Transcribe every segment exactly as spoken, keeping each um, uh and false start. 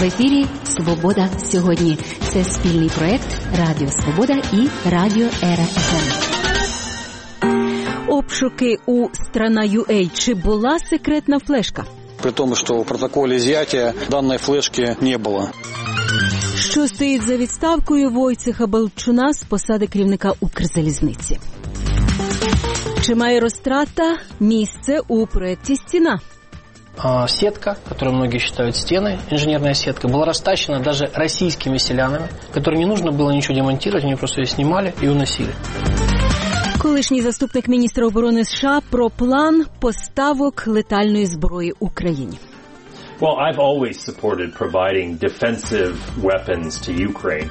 В ефірі «Свобода сьогодні». Це спільний проект Радіо Свобода і Радіо Ера еф ем. Обшуки у «Страна.ua». Чи була секретна флешка? При тому, що в протоколі з'яття даної флешки не було. Що стоїть за відставкою Войцеха Балчуна з посади керівника Укрзалізниці? Чи має розтрата місце у проєкті «Стіна»? Сетка, которую многие считают стеной, инженерная сетка, была растащена даже российскими селянами, которым не нужно было ничего демонтировать, они просто ее снимали и уносили. Колишній заступник міністра оборони США про план поставок летальної зброї Україні. Well, I've always supported providing defensive weapons to Ukraine.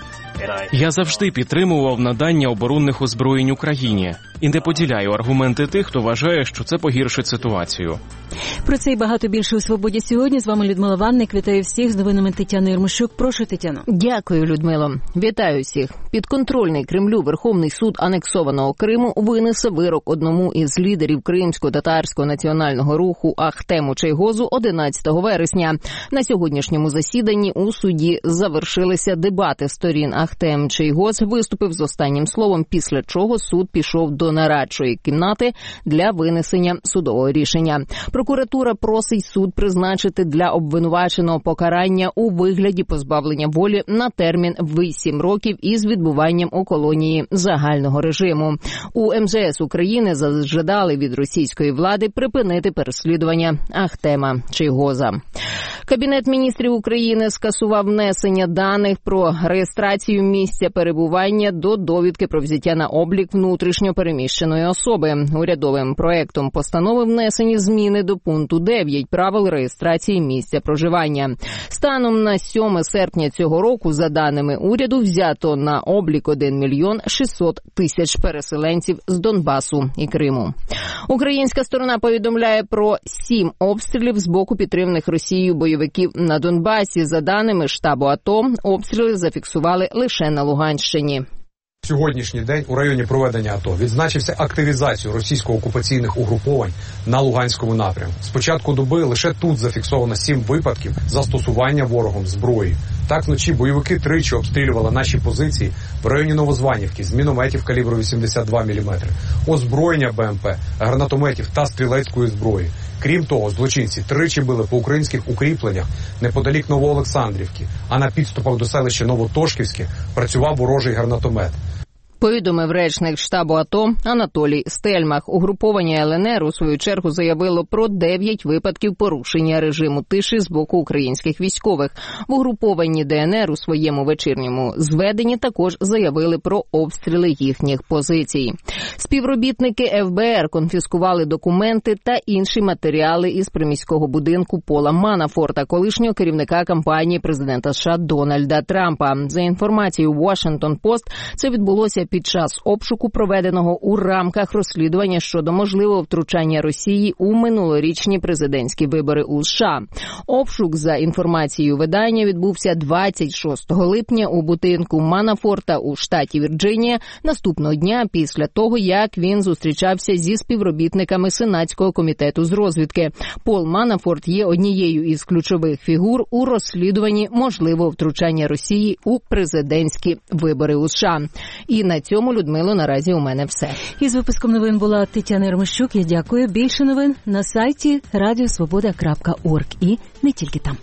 Я завжди підтримував надання оборонних озброєнь Україні і не поділяю аргументи тих, хто вважає, що це погіршить ситуацію. Про це і багато більше у «Свободі сьогодні». З вами Людмила Ванник. Вітаю всіх з новинами Тетяни Єрмощук. Прошу, Тетяно. Дякую, Людмило. Вітаю всіх. Підконтрольний Кремлю Верховний суд анексованого Криму винесе вирок одному із лідерів кримсько-татарського національного руху Ахтему Чийгозу одинадцятого вересня. На сьогоднішньому засіданні у суді завершилися дебати сторін. Ахтем Чийгоз виступив з останнім словом, після чого суд пішов до нарадчої кімнати для винесення судового рішення. Прокуратура просить суд призначити для обвинуваченого покарання у вигляді позбавлення волі на термін вісім років із відбуванням у колонії загального режиму. У ем зе ес України зажадали від російської влади припинити переслідування Ахтема Чийгоза. Кабінет міністрів України скасував внесення даних про реєстрацію місця перебування до довідки про взяття на облік внутрішньо переміщеної особи. Урядовим проектом постанови внесені зміни до пункту дев'ять правил реєстрації місця проживання. Станом на сьоме серпня цього року, за даними уряду, взято на облік один мільйон шістсот тисяч переселенців з Донбасу і Криму. Українська сторона повідомляє про сім обстрілів з боку підтриманих Росією бойовиків на Донбасі. За даними штабу АТО, обстріли зафіксували лише на Луганщині. Сьогоднішній день у районі проведення АТО відзначився активізацію російсько-окупаційних угруповань на Луганському напрямку. З початку доби лише тут зафіксовано сім випадків застосування ворогом зброї. Так, вночі бойовики тричі обстрілювали наші позиції в районі Новозванівки з мінометів калібру вісімдесят два міліметри, озброєння Б М П, гранатометів та стрілецької зброї. Крім того, злочинці тричі били по українських укріпленнях неподалік Новоолександрівки, а на підступах до селища Новотошківське працював ворожий гранатомет. Повідомив речник штабу АТО Анатолій Стельмах. Угруповання Л Н Р у свою чергу заявило про дев'ять випадків порушення режиму тиші з боку українських військових. В угрупованні Д Н Р у своєму вечірньому зведенні також заявили про обстріли їхніх позицій. Співробітники Ф Б Р конфіскували документи та інші матеріали із приміського будинку Пола Манафорта, колишнього керівника кампанії президента США Дональда Трампа. За інформацією Washington Post, це відбулося під час обшуку, проведеного у рамках розслідування щодо можливого втручання Росії у минулорічні президентські вибори у США. Обшук, за інформацією видання, відбувся двадцять шостого липня у будинку Манафорта у штаті Вірджинія, наступного дня після того, як він зустрічався зі співробітниками Сенатського комітету з розвідки. Пол Манафорт є однією із ключових фігур у розслідуванні можливого втручання Росії у президентські вибори у США. І на цьому, Людмило, наразі у мене все. Із випуском новин була Тетяна Єрмощук. Я дякую. Більше новин на сайті радіосвобода крапка орг і не тільки там.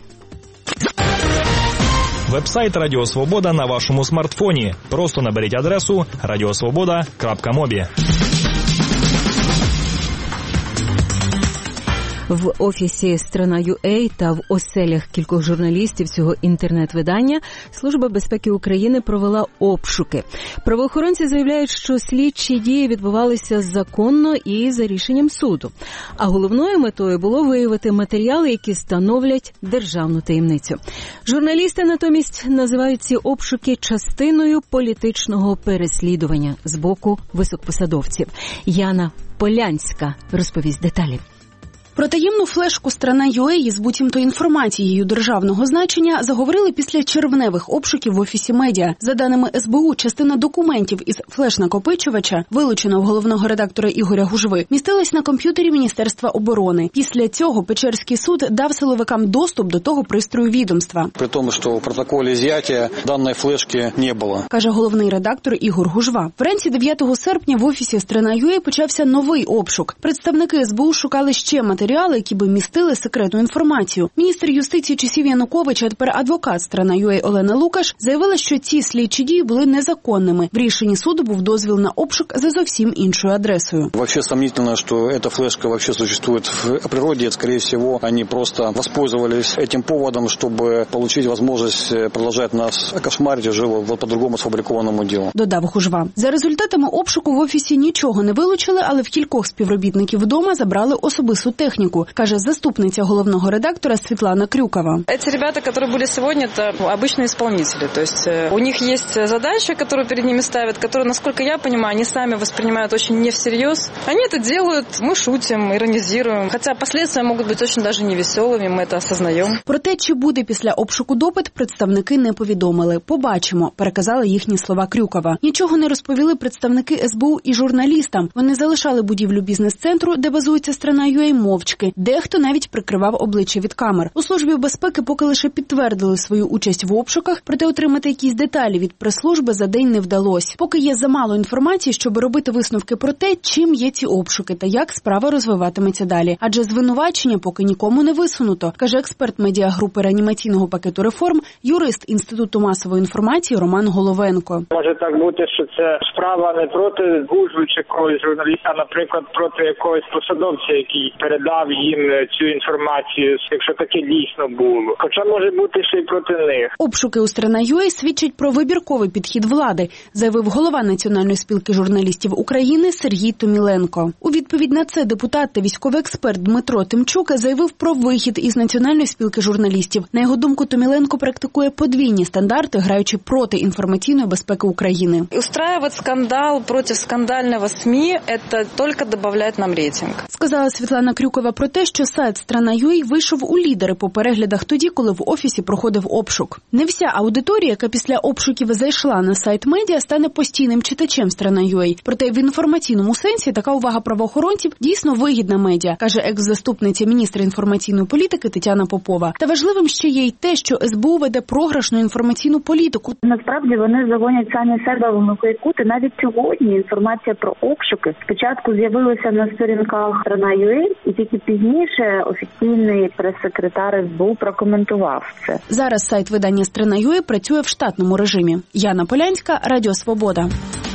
Вебсайт Радіо Свобода на вашому смартфоні. Просто наберіть адресу радіосвобода крапка мобі. В офісі «Страна.ua» та в оселях кількох журналістів цього інтернет-видання Служба безпеки України провела обшуки. Правоохоронці заявляють, що слідчі дії відбувалися законно і за рішенням суду. А головною метою було виявити матеріали, які становлять державну таємницю. Журналісти натомість називають ці обшуки частиною політичного переслідування з боку високопосадовців. Яна Полянська розповість деталі. Про таємну флешку «Страна.ua» із буцімто інформацією державного значення заговорили після червневих обшуків в офісі медіа. За даними ес бе у, частина документів із флеш-накопичувача, вилученого головного редактора Ігоря Гужви, містилась на комп'ютері Міністерства оборони. Після цього Печерський суд дав силовикам доступ до того пристрою відомства. При тому, що в протоколі зняття даної флешки не було, каже головний редактор Ігор Гужва. Вранці дев'ятого серпня в офісі «Страна.ua» почався новий обшук. Представники ес бе у шукали ще матеріали, які би містили секретну інформацію. Міністр юстиції часів Януковича, а тепер адвокат «Страна.ua» Олена Лукаш, заявила, що ці слідчі дії були незаконними. В рішенні суду був дозвіл на обшук за зовсім іншою адресою. Вообще сомнительно, що ця флешка вообще существует в природі. Скорее всего, вони просто воспользовались этим поводом, щоб получить возможность продолжать нас кошмарить уже по другому сфабрикованному ділу. Додав Гужва. За результатами обшуку в офісі нічого не вилучили, але в кількох співробітників вдома забрали особисту техніку, каже заступниця головного редактора Світлана Крюкова. Ці ребята, які були сьогодні, це обичні виконавці. Тобто у них є задача, яку перед ними ставлять, яку, наскільки я розумію, вони самі сприймають дуже не всерйоз. Вони це роблять, ми шутимо, іронізуємо. Хоча наслідки можуть бути дуже навіть невеселими, ми це осознаємо. Про те, чи буде після обшуку допит, представники не повідомили. Побачимо, переказали їхні слова Крюкова. Нічого не розповіли представники ес бе у і журналістам. Вони залишали будівлю бізнес-центру, де базується «Страна.ua», мовчки. Дехто навіть прикривав обличчя від камер. У Службі безпеки поки лише підтвердили свою участь в обшуках, проте отримати якісь деталі від прес-служби за день не вдалося. Поки є замало інформації, щоб робити висновки про те, чим є ці обшуки та як справа розвиватиметься далі. Адже звинувачення поки нікому не висунуто, каже експерт медіагрупи реанімаційного пакету реформ, юрист Інституту масової інформації Роман Головенко. Може так бути, що це справа не проти Гужви чи когось журналіста, а, наприклад, проти якогось посадовця, який передав їм цю інформацію, якщо таке дійсно було. Хоча може бути ще й проти них. Обшуки у «Страна.ua» свідчать про вибірковий підхід влади, заявив голова Національної спілки журналістів України Сергій Томіленко. У відповідь на це депутат та військовий експерт Дмитро Тимчук заявив про вихід із Національної спілки журналістів. На його думку, Томіленко практикує подвійні стандарти, граючи проти інформаційної безпеки України. Устраивать скандал проти скандального СМІ – це тільки додає нам рейтинг. Сказала Світлана Крюкова про те, що сайт «Страна.ua» вийшов у лідери по переглядах тоді, коли в офісі проходив обшук. Не вся аудиторія, яка після обшуків зайшла на сайт медіа, стане постійним читачем «Страна.ua». Проте в інформаційному сенсі така увага правоохоронців дійсно вигідна медіа, каже екс-заступниця міністра інформаційної політики Тетяна Попова. Та важливим ще є й те, що ес бе у веде програшну інформаційну політику. Насправді вони загонять самі себе в глухий кут. І навіть сьогодні інформація про обшуки спочатку з'явилася на сторінках «Страна.ua», і тільки пізніше офіційний прес-секретар ес бе у прокоментував це. Зараз сайт видання «Страна.ua» працює в штатному режимі. Яна Полянська, Радіо Свобода.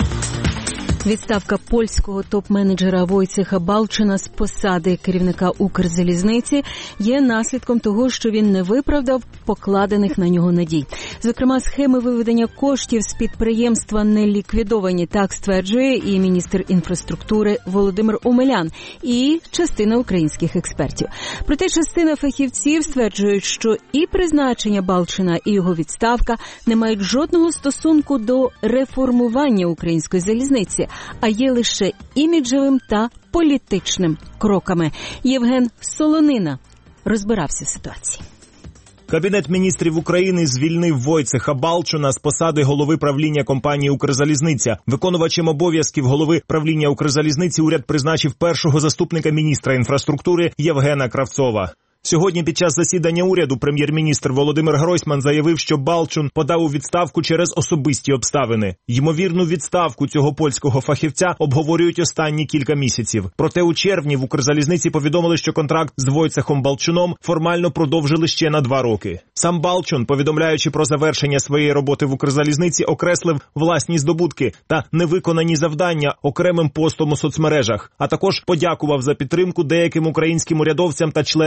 Відставка польського топ-менеджера Войцеха Балчуна з посади керівника Укрзалізниці є наслідком того, що він не виправдав покладених на нього надій. Зокрема, схеми виведення коштів з підприємства не ліквідовані, так стверджує і міністр інфраструктури Володимир Омелян, і частина українських експертів. Проте частина фахівців стверджують, що і призначення Балчуна, і його відставка не мають жодного стосунку до реформування української залізниці, а є лише іміджевим та політичним кроками. Євген Солонина розбирався в ситуації. Кабінет міністрів України звільнив Войцеха Балчуна з посади голови правління компанії «Укрзалізниця». Виконувачем обов'язків голови правління «Укрзалізниці» уряд призначив першого заступника міністра інфраструктури Євгена Кравцова. Сьогодні під час засідання уряду прем'єр-міністр Володимир Гройсман заявив, що Балчун подав у відставку через особисті обставини. Ймовірну відставку цього польського фахівця обговорюють останні кілька місяців. Проте у червні в Укрзалізниці повідомили, що контракт з Войцехом Балчуном формально продовжили ще на два роки. Сам Балчун, повідомляючи про завершення своєї роботи в Укрзалізниці, окреслив власні здобутки та невиконані завдання окремим постом у соцмережах, а також подякував за підтримку деяким українським урядовцям та членам своєї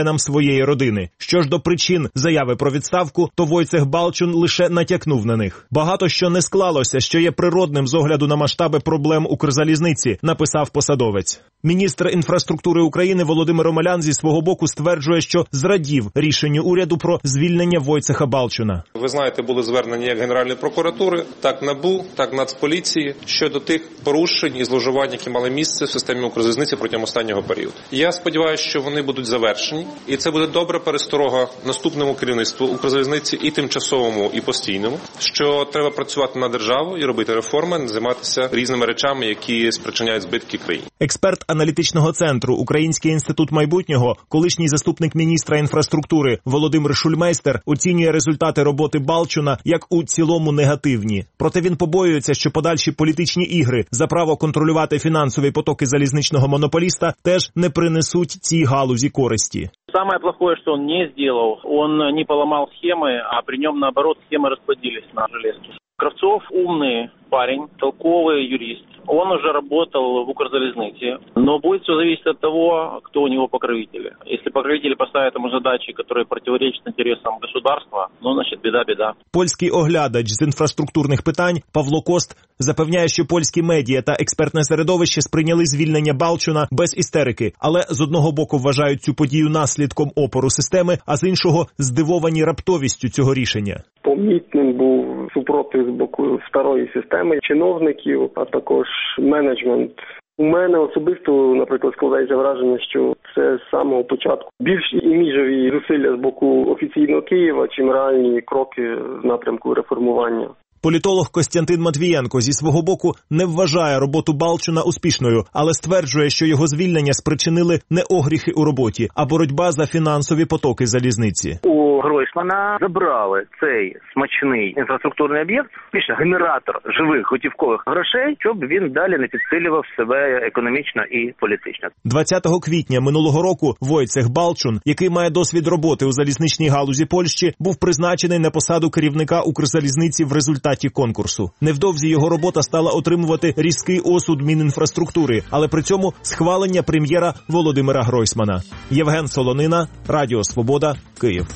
своєї родини. Що ж до причин заяви про відставку, то Войцех Балчун лише натякнув на них. Багато що не склалося, що є природним з огляду на масштаби проблем Укрзалізниці, написав посадовець. Міністр інфраструктури України Володимир Омелян зі свого боку стверджує, що зрадів рішенню уряду про звільнення Войцеха Балчуна. Ви знаєте, були звернення як Генеральної прокуратури, так НАБУ, так Нацполіції щодо тих порушень і зловживань, які мали місце в системі Укрзалізниці протягом останнього періоду. Я сподіваюся, що вони будуть завершені, і це буде добра пересторога наступному керівництву Укрзалізниці і тимчасовому, і постійному, що треба працювати на державу і робити реформи, не займатися різними речами, які спричиняють збитки країні. Експерт аналітичного центру Український інститут майбутнього, колишній заступник міністра інфраструктури Володимир Шульмейстер оцінює результати роботи Балчуна як у цілому негативні. Проте він побоюється, що подальші політичні ігри за право контролювати фінансові потоки залізничного монополіста теж не принесуть цій галузі користі. Самое плохое, что он не сделал, он не поломал схемы, а при нем, наоборот, схемы расплодились на железке. Кравцов умный парень, толковый юрист. Он уже работал в Укрзалезнице, но будет все зависеть от того, кто у него покровители. Если покровители поставят ему задачи, которые противоречат интересам государства, ну, значит, біда-біда. Польський оглядач з інфраструктурних питань Павло Кост запевняє, що польські медіа та експертне середовище сприйняли звільнення Балчуна без істерики, але з одного боку вважають цю подію наслідком опору системи, а з іншого здивовані раптовістю цього рішення. Помітним був супротив з боку старої системи чиновників, а також менеджмент. У мене особисто, наприклад, складається враження, що це з самого початку більш іміджові зусилля з боку офіційного Києва, чим реальні кроки в напрямку реформування. Політолог Костянтин Матвієнко зі свого боку не вважає роботу Балчуна успішною, але стверджує, що його звільнення спричинили не огріхи у роботі, а боротьба за фінансові потоки залізниці. У Гройсмана забрали цей смачний інфраструктурний об'єкт, більше генератор живих готівкових грошей, щоб він далі не підсилював себе економічно і політично. двадцятого квітня минулого року Войцех Балчун, який має досвід роботи у залізничній галузі Польщі, був призначений на посаду керівника Укрзалізниці в результаті конкурсу. Невдовзі його робота стала отримувати різкий осуд Мінінфраструктури, але при цьому схвалення прем'єра Володимира Гройсмана. Євген Солонина, Радіо Свобода, Київ.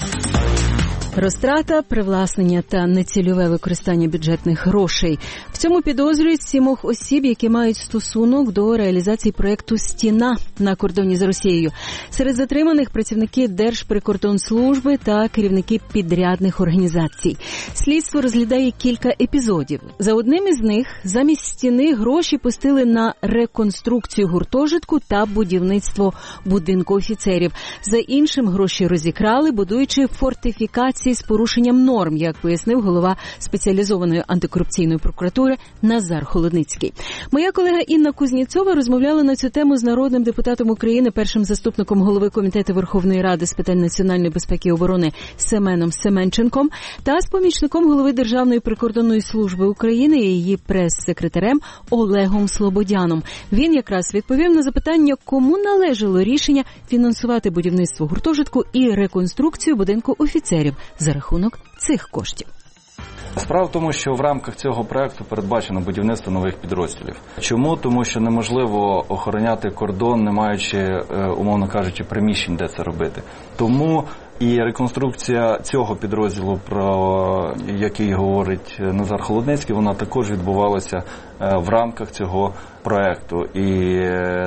Розтрата, привласнення та нецільове використання бюджетних грошей. В цьому підозрюють сімох осіб, які мають стосунок до реалізації проєкту «Стіна» на кордоні з Росією. Серед затриманих працівники Держприкордонслужби та керівники підрядних організацій. Слідство розглядає кілька епізодів. За одним із них замість стіни гроші пустили на реконструкцію гуртожитку та будівництво будинку офіцерів. За іншим гроші розікрали, будуючи фортифікації з порушенням норм, як пояснив голова спеціалізованої антикорупційної прокуратури Назар Холодницький. Моя колега Інна Кузніцова розмовляла на цю тему з народним депутатом України, першим заступником голови Комітету Верховної Ради з питань національної безпеки і оборони Семеном Семенченком та з помічником голови Державної прикордонної служби України і її прес-секретарем Олегом Слободяном. Він якраз відповів на запитання, кому належало рішення фінансувати будівництво гуртожитку і реконструкцію будинку офіцерів за рахунок цих коштів. Справа в тому, що в рамках цього проекту передбачено будівництво нових підрозділів. Чому? Тому що неможливо охороняти кордон, не маючи, умовно кажучи, приміщень, де це робити. Тому і реконструкція цього підрозділу, про який говорить Назар Холодницький, вона також відбувалася в рамках цього проекту. І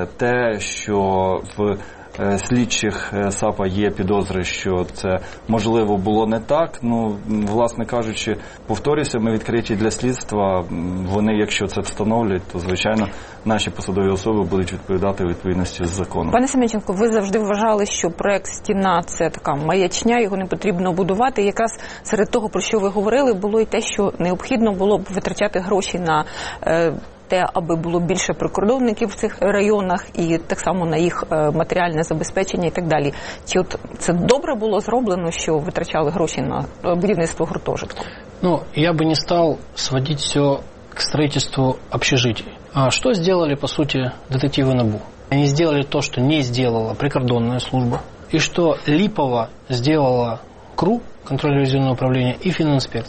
те, що в слідчих САПа є підозри, що це, можливо, було не так. Ну, власне кажучи, повторюся, ми відкриті для слідства. Вони, якщо це встановлюють, то, звичайно, наші посадові особи будуть відповідати у відповідності з законом. Пане Семенченко, ви завжди вважали, що проект «Стіна» – це така маячня, його не потрібно будувати. І якраз серед того, про що ви говорили, було й те, що необхідно було б витрачати гроші на е, те, аби було більше прикордонників в цих районах і так само на їх матеріальне забезпечення і так далі. Чи от це добре було зроблено, що витрачали гроші на будівництво гуртожитку? Ну, я бы не стал сводить все к строительству общежитий. А что сделали, по сути, детективы НАБУ? Они сделали то, что не сделала прикордонная служба, и что липово сделала КРУ, контрольно-ревизионное управление, и фининспекция.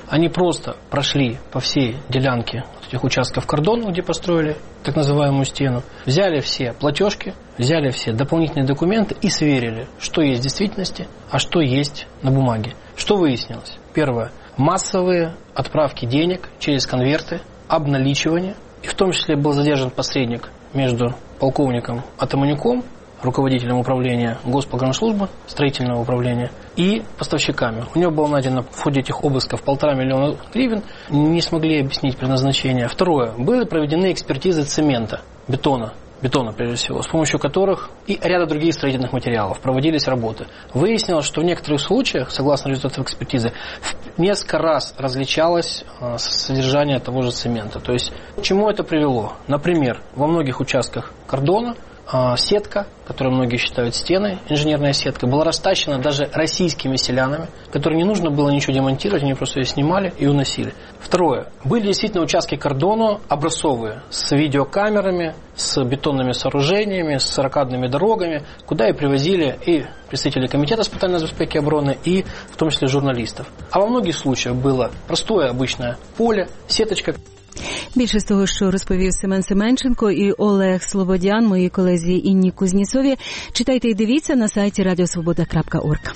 Они просто прошли по всей делянке этих участков кордона, где построили так называемую стену, взяли все платежки, взяли все дополнительные документы и сверили, что есть в действительности, а что есть на бумаге. Что выяснилось? Первое. Массовые отправки денег через конверты, обналичивание. И в том числе был задержан посредник между полковником Атаманюком, руководителем управления Госпогранслужбы, строительного управления, и поставщиками. У него было найдено в ходе этих обысков полтора миллиона гривен, не смогли объяснить предназначение. Второе. Были проведены экспертизы цемента, бетона, бетона прежде всего, с помощью которых и ряда других строительных материалов проводились работы. Выяснилось, что в некоторых случаях, согласно результатам экспертизы, в несколько раз различалось содержание того же цемента. То есть, к чему это привело? Например, во многих участках кордона сетка, которую многие считают стеной, инженерная сетка, была растащена даже российскими селянами, которым не нужно было ничего демонтировать, они просто ее снимали и уносили. Второе. Были действительно участки кордона образцовые, с видеокамерами, с бетонными сооружениями, с ракадными дорогами, куда и привозили и представители Комитета специальной безопасности и обороны, и в том числе журналистов. А во многих случаях было простое обычное поле, сеточка. Більше з того, що розповів Семен Семенченко і Олег Слободян, мої колезі Інні Кузніцові, читайте і дивіться на сайті радіосвобода крапка орг.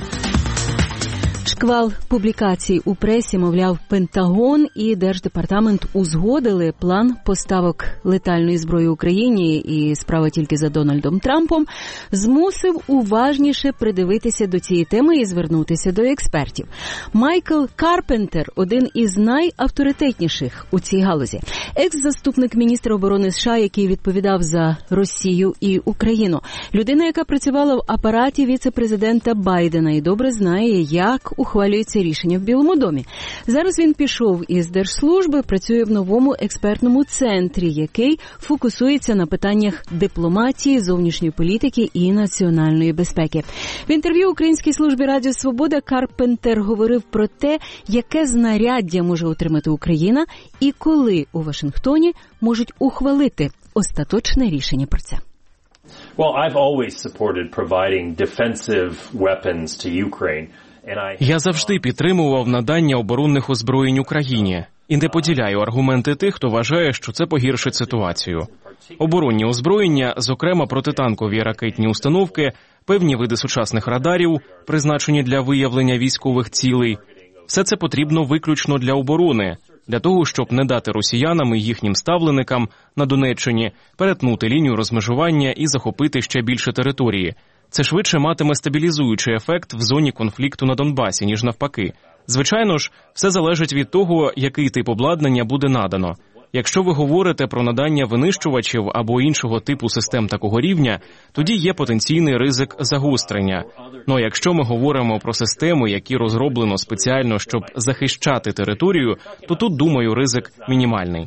Шквал публікацій у пресі, мовляв, Пентагон і Держдепартамент узгодили план поставок летальної зброї Україні, і справа тільки за Дональдом Трампом, змусив уважніше придивитися до цієї теми і звернутися до експертів. Майкл Карпентер – один із найавторитетніших у цій галузі. Екс-заступник міністра оборони США, який відповідав за Росію і Україну. Людина, яка працювала в апараті віце-президента Байдена і добре знає, як ухвалюється рішення в Білому домі. Зараз він пішов із держслужби, працює в новому експертному центрі, який фокусується на питаннях дипломатії, зовнішньої політики і національної безпеки. В інтерв'ю Українській службі Радіо Свобода Карпентер говорив про те, яке знаряддя може отримати Україна і коли у Вашингтоні можуть ухвалити остаточне рішення про це. Well, I've always supported providing defensive weapons to Ukraine. Я завжди підтримував надання оборонних озброєнь Україні і не поділяю аргументи тих, хто вважає, що це погіршить ситуацію. Оборонні озброєння, зокрема протитанкові ракетні установки, певні види сучасних радарів, призначені для виявлення військових цілей – все це потрібно виключно для оборони, для того, щоб не дати росіянам і їхнім ставленикам на Донеччині перетнути лінію розмежування і захопити ще більше території. Це швидше матиме стабілізуючий ефект в зоні конфлікту на Донбасі, ніж навпаки. Звичайно ж, все залежить від того, який тип обладнання буде надано. Якщо ви говорите про надання винищувачів або іншого типу систем такого рівня, тоді є потенційний ризик загострення. Но якщо ми говоримо про системи, які розроблено спеціально, щоб захищати територію, то тут, думаю, ризик мінімальний.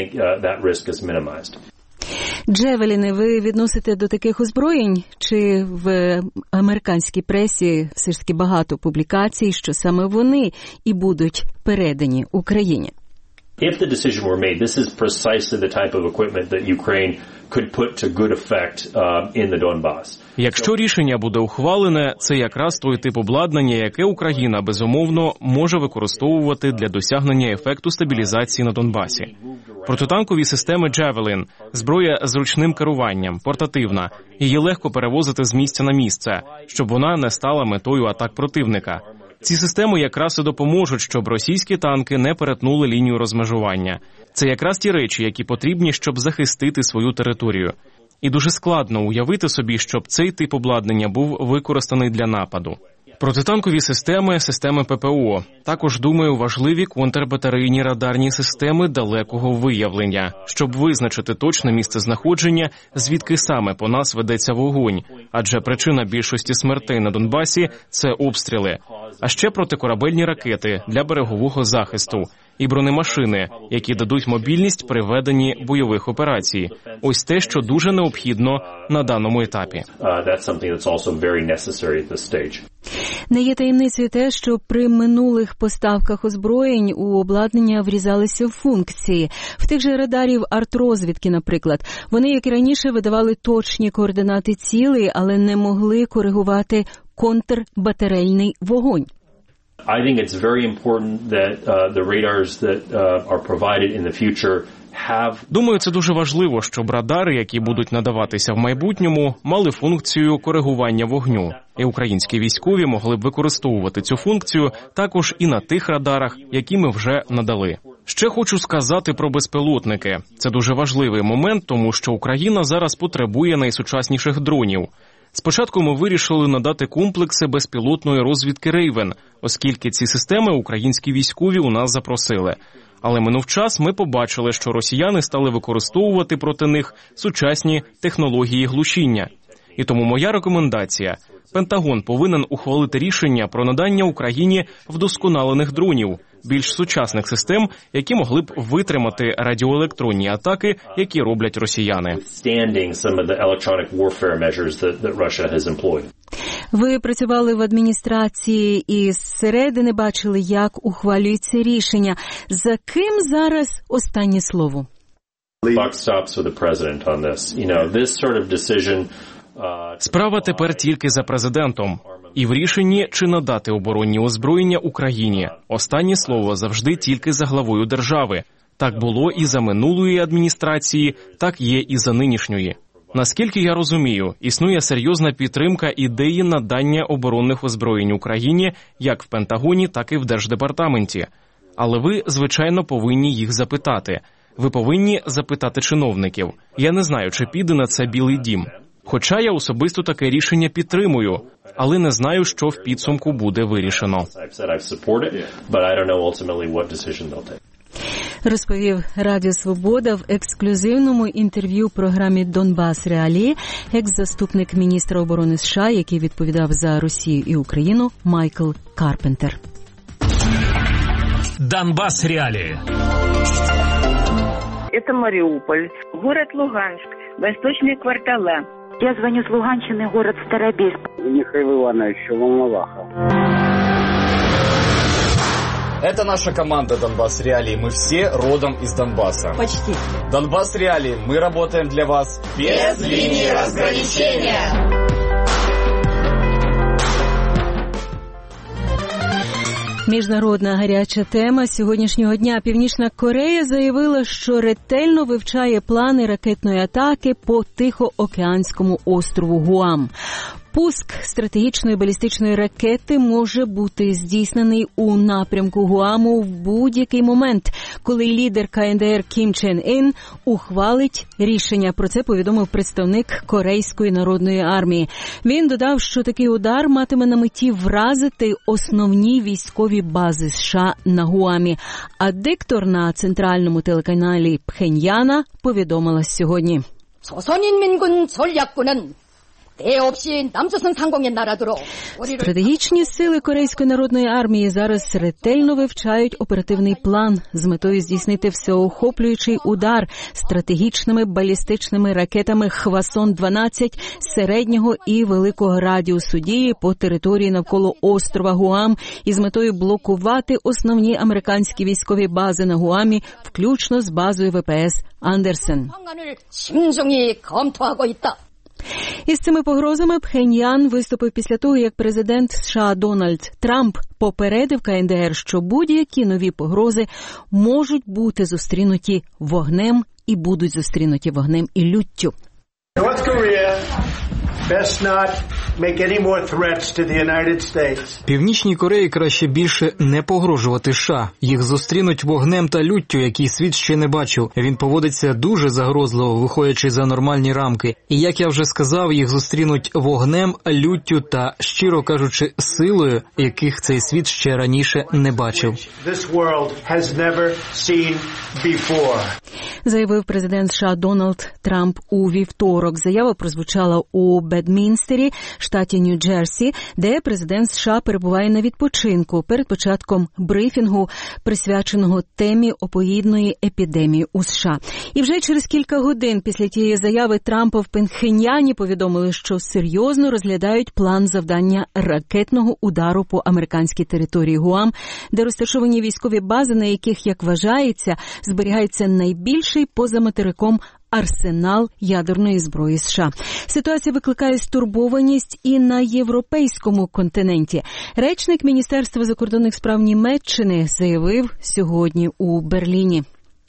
Джевеліни ви відносите до таких озброєнь? Чи в американській пресі все ж таки багато публікацій, що саме вони і будуть передані Україні? If the decision were made, this is precisely the type of equipment that Ukraine could put to good effect uh, in the Donbass. Якщо рішення буде ухвалене, це якраз той тип обладнання, яке Україна, безумовно, може використовувати для досягнення ефекту стабілізації на Донбасі. Протитанкові системи «Джевелін» – зброя з ручним керуванням, портативна, її легко перевозити з місця на місце, щоб вона не стала метою атак противника. Ці системи якраз і допоможуть, щоб російські танки не перетнули лінію розмежування. Це якраз ті речі, які потрібні, щоб захистити свою територію. І дуже складно уявити собі, щоб цей тип обладнання був використаний для нападу. Протитанкові системи, системи ППО. Також, думаю, важливі контрбатарейні радарні системи далекого виявлення, щоб визначити точне місце знаходження, звідки саме по нас ведеться вогонь. Адже причина більшості смертей на Донбасі – це обстріли. А ще протикорабельні ракети для берегового захисту. І бронемашини, які дадуть мобільність при веденні бойових операцій. Ось те, що дуже необхідно на даному етапі. Не є таємницею те, що при минулих поставках озброєнь у обладнання врізалися функції. В тих же радарів артрозвідки, наприклад. Вони, як і раніше, видавали точні координати цілей, але не могли коригувати контрбатарейний вогонь. I think it's very important that uh, the radars that uh, are provided in the future have... Думаю, це дуже важливо, щоб радари, які будуть надаватися в майбутньому, мали функцію коригування вогню. І українські військові могли б використовувати цю функцію також і на тих радарах, які ми вже надали. Ще хочу сказати про безпілотники. Це дуже важливий момент, тому що Україна зараз потребує найсучасніших дронів. Спочатку ми вирішили надати комплекси безпілотної розвідки «Рейвен», оскільки ці системи українські військові у нас запросили. Але минув час, ми побачили, що росіяни стали використовувати проти них сучасні технології глушіння. І тому моя рекомендація – Пентагон повинен ухвалити рішення про надання Україні вдосконалених дронів, більш сучасних систем, які могли б витримати радіоелектронні атаки, які роблять росіяни. Ви працювали в адміністрації і зсередини бачили, як ухвалюється рішення. За ким зараз останнє слово? Справа тепер тільки за президентом. І в рішенні, чи надати оборонні озброєння Україні. Останнє слово завжди тільки за главою держави. Так було і за минулої адміністрації, так є і за нинішньої. Наскільки я розумію, існує серйозна підтримка ідеї надання оборонних озброєнь Україні як в Пентагоні, так і в Держдепартаменті. Але ви, звичайно, повинні їх запитати. Ви повинні запитати чиновників. Я не знаю, чи піде на це Білий дім. Хоча я особисто таке рішення підтримую, але не знаю, що в підсумку буде вирішено. Розповів Радіо Свобода в ексклюзивному інтерв'ю програмі «Донбас Реалії» екс-заступник міністра оборони США, який відповідав за Росію і Україну, Майкл Карпентер. Донбас Реалии. Это Мариуполь, город Луганск, восточные кварталы. Я звоню с Луганщины, город Старобельск. Михаил Иванович, Волноваха. Это наша команда «Донбас Реалии». Мы все родом из Донбасса. Почти. «Донбас Реалии». Мы работаем для вас без линии разграничения. Міжнародна гаряча тема сьогоднішнього дня. Північна Корея заявила, що ретельно вивчає плани ракетної атаки по Тихоокеанському острову Гуам. Пуск стратегічної балістичної ракети може бути здійснений у напрямку Гуаму в будь-який момент, коли лідер ка ен де ер Кім Чен Ін ухвалить рішення. Про це повідомив представник Корейської народної армії. Він додав, що такий удар матиме на меті вразити основні військові бази США на Гуамі. А диктор на центральному телеканалі Пхеньяна повідомила сьогодні. 조선인민군 전략부는 Стратегічні сили Корейської народної армії зараз ретельно вивчають оперативний план з метою здійснити всеохоплюючий удар стратегічними балістичними ракетами Хвасон дванадцять середнього і великого радіусу дії по території навколо острова Гуам із метою блокувати основні американські військові бази на Гуамі, включно з базою ве пе ес Андерсен. Із цими погрозами Пхеньян виступив після того, як президент США Дональд Трамп попередив ка ен де ер, що будь-які нові погрози можуть бути зустрінуті вогнем і будуть зустрінуті вогнем і люттю. Північній Кореї краще більше не погрожувати США. Їх зустрінуть вогнем та люттю, який світ ще не бачив. Він поводиться дуже загрозливо, виходячи за нормальні рамки. І, як я вже сказав, їх зустрінуть вогнем, люттю та, щиро кажучи, силою, яких цей світ ще раніше не бачив. Заявив президент США Дональд Трамп у вівторок. Заява прозвучала у Бедмінстері, штаті Нью-Джерсі, де президент США перебуває на відпочинку перед початком брифінгу, присвяченого темі опоїдної епідемії у США. І вже через кілька годин після тієї заяви Трампа в Пхеньяні повідомили, що серйозно розглядають план завдання ракетного удару по американській території Гуам, де розташовані військові бази, на яких, як вважається, зберігається найбільший поза материком арсенал ядерної зброї США. Ситуація викликає стурбованість і на європейському континенті. Речник Міністерства закордонних справ Німеччини заявив сьогодні у Берліні.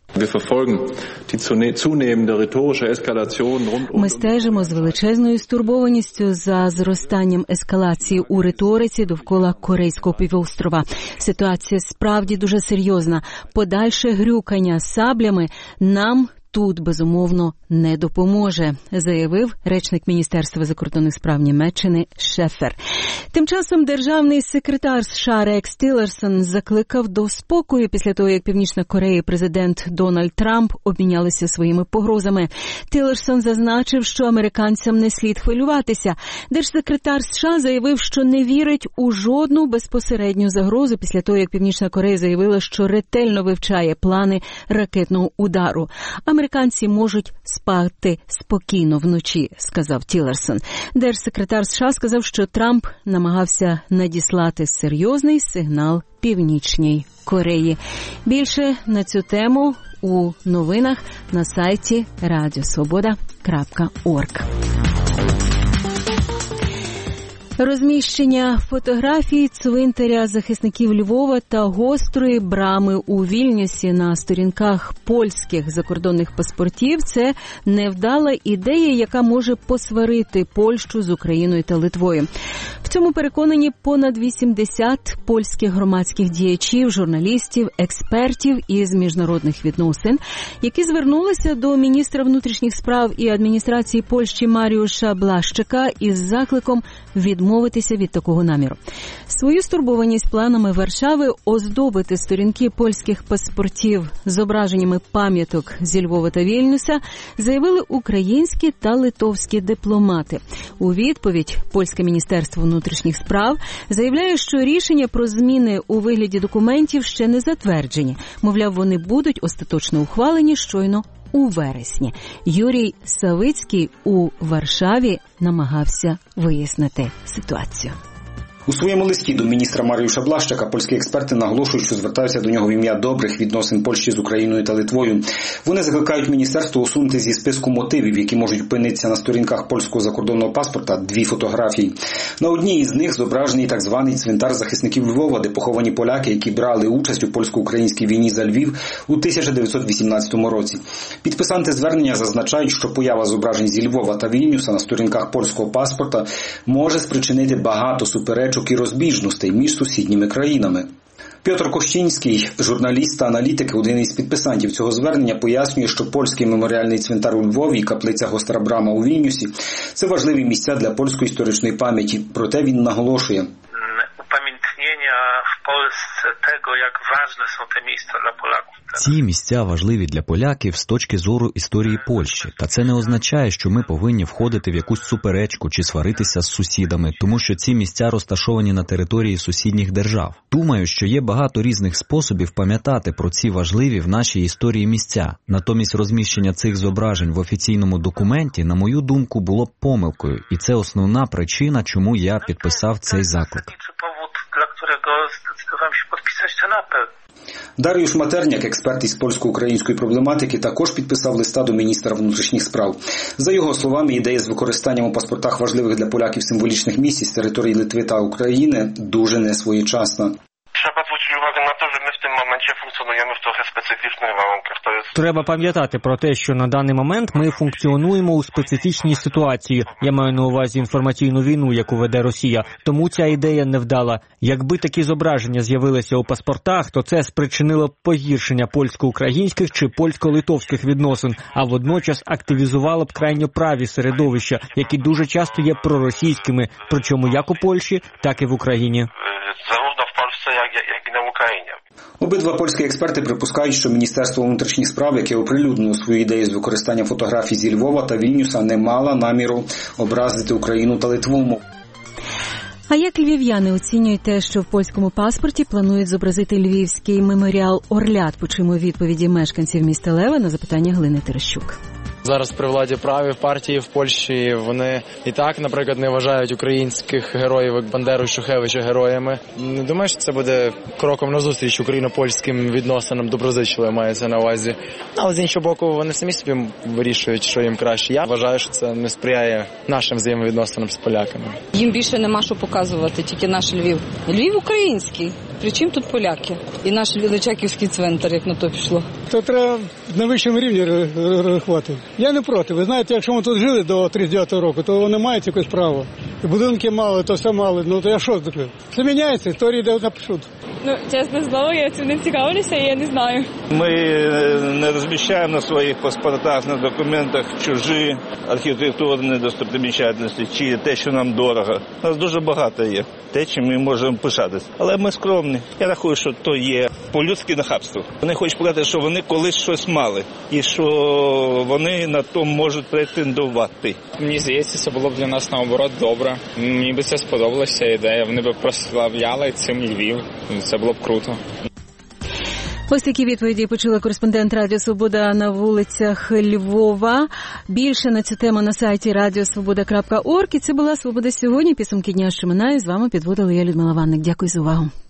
Ми стежимо з величезною стурбованістю за зростанням ескалації у риториці довкола Корейського півострова. Ситуація справді дуже серйозна. Подальше грюкання саблями нам тут, безумовно, не допоможе, заявив речник Міністерства закордонних справ Німеччини Шефер. Тим часом державний секретар США Рекс Тілерсон закликав до спокою після того, як Північна Корея і президент Дональд Трамп обмінялися своїми погрозами. Тілерсон зазначив, що американцям не слід хвилюватися. Держсекретар США заявив, що не вірить у жодну безпосередню загрозу після того, як Північна Корея заявила, що ретельно вивчає плани ракетного удару. Американці можуть спати спокійно вночі, сказав Тілерсон. Держсекретар США сказав, що Трамп намагався надіслати серйозний сигнал Північній Кореї. Більше на цю тему у новинах на сайті радіосвобода крапка орг. Розміщення фотографій цвинтаря захисників Львова та гострої брами у Вільнюсі на сторінках польських закордонних паспортів – це невдала ідея, яка може посварити Польщу з Україною та Литвою. В цьому переконані понад вісімдесят польських громадських діячів, журналістів, експертів із міжнародних відносин, які звернулися до міністра внутрішніх справ і адміністрації Польщі Маріуша Блащика із закликом відмовитися від такого наміру. Свою стурбованість планами Варшави оздобити сторінки польських паспортів зображеннями пам'яток зі Львова та Вільнюса заявили українські та литовські дипломати. У відповідь польське міністерство внутрішніх справ заявляє, що рішення про зміни у вигляді документів ще не затверджені. Мовляв, вони будуть остаточно ухвалені щойно у вересні. Юрій Савицький у Варшаві намагався вияснити ситуацію. У своєму листі до міністра Маріуша Блащака польські експерти наголошують, що звертаються до нього в ім'я добрих відносин Польщі з Україною та Литвою. Вони закликають міністерство усунути зі списку мотивів, які можуть опинитися на сторінках польського закордонного паспорта, дві фотографії. На одній із них зображений так званий цвинтар захисників Львова, де поховані поляки, які брали участь у польсько-українській війні за Львів у тисяча дев'ятсот вісімнадцятому році. Підписанти звернення зазначають, що поява зображень зі Львова та Вільнюса на сторінках польського паспорта може спричинити багато суперечок і розбіжностей між сусідніми країнами. Петр Кощинський, журналіст та аналітик, один із підписантів цього звернення, пояснює, що польський меморіальний цвинтар у Львові і каплиця Гостра Брама у Вільнюсі – це важливі місця для польської історичної пам'яті. Проте він наголошує: в Польщі того, як важливі są te місця для поляків. Ці місця важливі для поляків з точки зору історії Польщі. Та це не означає, що ми повинні входити в якусь суперечку чи сваритися з сусідами, тому що ці місця розташовані на території сусідніх держав. Думаю, що є багато різних способів пам'ятати про ці важливі в нашій історії місця. Натомість розміщення цих зображень в офіційному документі, на мою думку, було б помилкою. І це основна причина, чому я підписав цей заклик. Dla którego zdecydowałem się podpisać ten apel. Дар'юш Матерняк, експерт із польсько-української проблематики, також підписав листа до міністра внутрішніх справ. За його словами, ідея з використанням у паспортах важливих для поляків символічних місць з території Литви та України дуже несвоєчасна. Trzeba zwrócić uwagę na to, że my w tym momencie funkcjonujemy w trochę specyficznych warunkach. To jest... Треба пам'ятати про те, що на даний момент ми функціонуємо у специфічній ситуації. Я маю на увазі інформаційну війну, яку веде Росія. Тому ця ідея невдала. Якби такі зображення з'явилися у паспортах, то це спричинило б погіршення польсько-українських чи польсько-литовських відносин, а водночас активізувало б крайньо праві середовища, які дуже часто є проросійськими, причому як у Польщі, так і в Україні. Jak, jak i na Ukrainie. Обидва польські експерти припускають, що Міністерство внутрішніх справ, яке оприлюднило свою ідею з використання фотографій зі Львова та Вільнюса, не мало наміру образити Україну та Литву. А як львів'яни оцінюють те, що в польському паспорті планують зобразити львівський меморіал Орлят? Почуємо відповіді мешканців міста Лева на запитання Глини Терещук. Зараз при владі праві партії в Польщі, вони і так, наприклад, не вважають українських героїв, як Бандеру і Шухевича, героями. Не думаю, що це буде кроком назустріч україно-польським відносинам, доброзичливо мається на увазі. Але з іншого боку, вони самі собі вирішують, що їм краще. Я вважаю, що це не сприяє нашим взаємовідносинам з поляками. Їм більше нема що показувати, тільки наш Львів. Львів український. Причому тут поляки? І наш Личаківський цвинтар, як на то пішло. То треба на вищому рівні рахувати. Я не проти. Ви знаєте, якщо ми тут жили до тридцять дев'ятого року, то вони мають якесь право. І будинки мали, то все мали. Ну то я що таке? Все міняється, історії де напишуть. Ну, чесне слово, я цим не цікавлюся, і я не знаю. Ми не розміщаємо на своїх паспортах, на документах чужі архітектурні достопримічательності, чи те, що нам дорого. У нас дуже багато є. Те, чим ми можемо пишатись. Але ми скромні. Я рахую, що то є по-людськи нахабство. Вони хочуть показати, що вони колись щось мали. І що вони на то можуть претендувати. Мені здається, це було б для нас наоборот добре. Мені би це сподобалася ідея. Вони б прославляли цим Львів. Це було б круто. Ось такі відповіді почула кореспондент Радіо Свобода на вулицях Львова. Більше на цю тему на сайті радіо свобода крапка орг. І це була «Свобода сьогодні». Підсумки дня, що минає. З вами підводила я, Людмила Ванник. Дякую за увагу.